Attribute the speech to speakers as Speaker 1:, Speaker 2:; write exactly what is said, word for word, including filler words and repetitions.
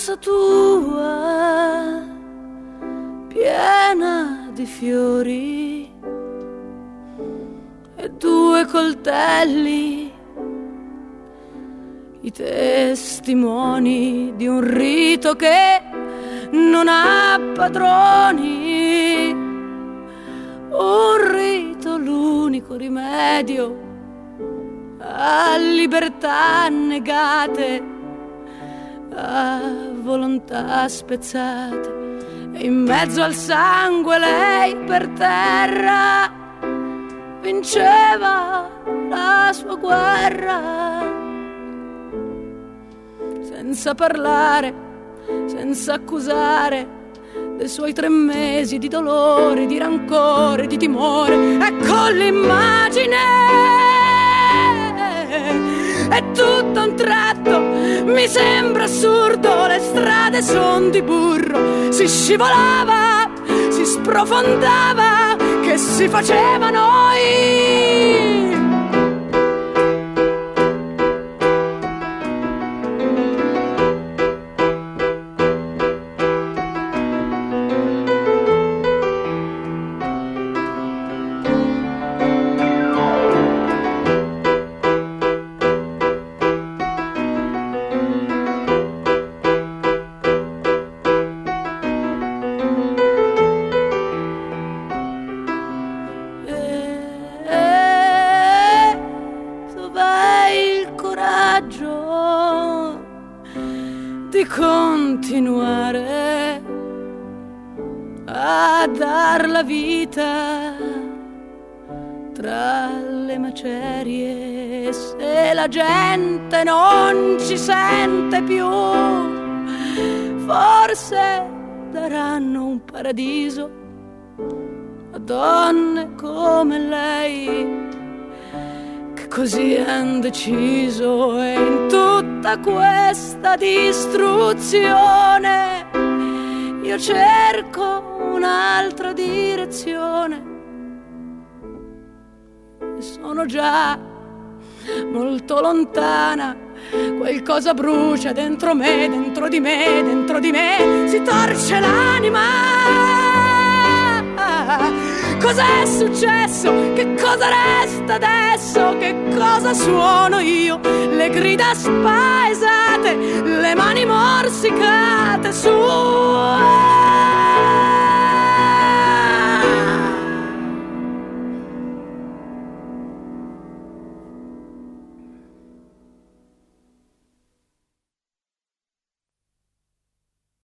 Speaker 1: casa tua piena di fiori e due coltelli, i testimoni di un rito che non ha padroni, un rito l'unico rimedio a libertà negate, a volontà spezzate, e in mezzo al sangue lei per terra vinceva la sua guerra, senza parlare, senza accusare dei suoi tre mesi di dolore, di rancore, di timore. Ecco l'immagine, e tutto a un tratto mi sembra assurdo, le strade son di burro, si scivolava, si sprofondava, che si faceva noi. Continuare a dar la vita tra le macerie, se la gente non ci sente più, forse daranno un paradiso a donne come lei, che così han deciso. E in tutta questa distruzione io cerco un'altra direzione e sono già molto lontana. Qualcosa brucia dentro me, dentro di me, dentro di me si torce l'anima. Cos'è successo? Che cosa resta adesso? Che cosa suono io? Le grida spaesate, le mani morsicate su.